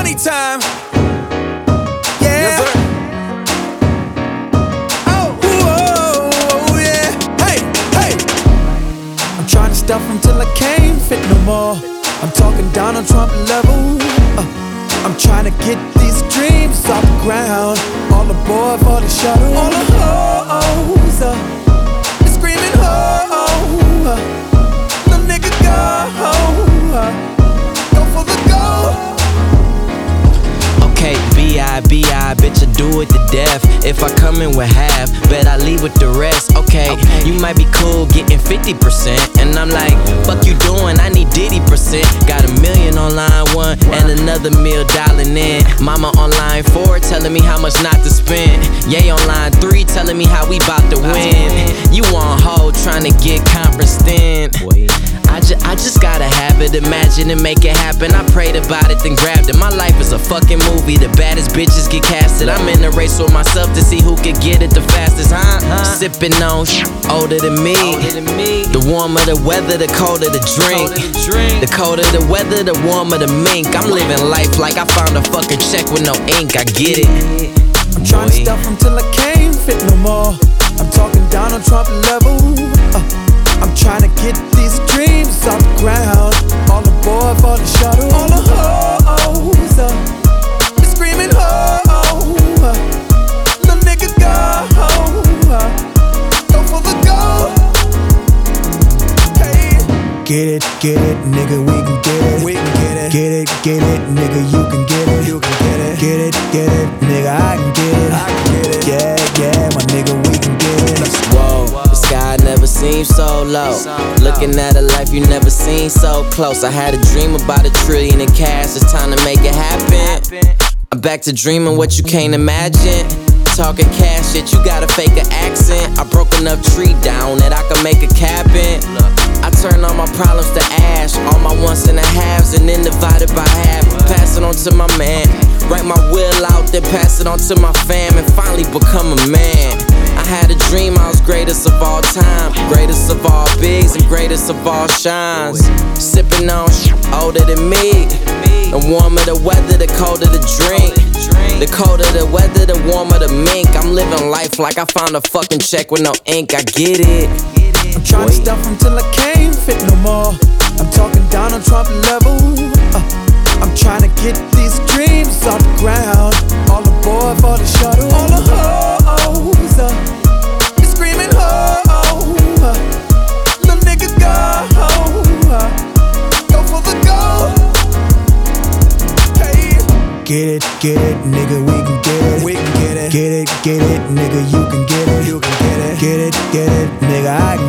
money time. Yeah. Yes, sir. Oh, yeah. Hey, hey. I'm trying to stuff until I can't fit no more. I'm talking Donald Trump level. I'm trying to get these dreams off the ground. All aboard for the shuttle. All the hoes are screaming ho. The nigga go for the gold. Okay, B.I., bitch, I do it to death. If I come in with half, bet I leave with the rest. Okay, you might be cool getting 50%, and I'm like, fuck you doing? I need Diddy%. Got $1 million on line 1 and another $1 dialing in. Mama on line 4 telling me how much not to spend. Yay on line 3 telling me how we bout to win. You on hold trying to get conference in. I just got a habit, imagine and make it happen. I prayed about it, then grabbed it. My life is a fucking movie, the baddest bitches get casted. I'm in a race with myself to see who can get it the fastest, Sipping on older than me. The warmer the weather, the colder the drink. The colder the weather, the warmer the mink. I'm living life like I found a fucking check with no ink, I get it. I'm trying to stuff until I can't fit no more. I'm talking Donald Trump level. I'm trying to get these dreams off the ground. All aboard for the shuttle. All the hoes are screaming ho. The nigga go for the gold. Hey. Get it, nigga, we can get it. We can get it. Get it, nigga, you can get it. You can get it. Get it, nigga, I can get it. I can get it. Yeah, my nigga, we can get it. Whoa, the sky never seemed so low. Looking at a life you never seen so close. I had a dream about $1 trillion in cash. It's time to make it happen. I'm back to dreaming what you can't imagine. Talking cash shit, you gotta fake an accent. I broke enough tree down that I can make a cabin. I turn all my problems to ash, all my ones and a halves, and then divide it by half. Pass it on to my man. Write my will out, then pass it on to my fam, and finally become a man. I had a dream I was greatest of all time, greatest of all bigs and greatest of all shines. Sipping on older than me. The warmer the weather, the colder the drink. The colder the weather, the warmer the mink. I'm living life like I found a fucking check with no ink, I get it. I'm trying to stuff until I can't fit no more. I'm talking Donald Trump level. I'm trying to get these dreams off the ground. All aboard for the shuttle. All the hoes are screaming ho. The nigga go for the gold. Hey. Get it, nigga, we can get it. We can get it. Get it, nigga, you can get it. You can get it. Get it, nigga, I can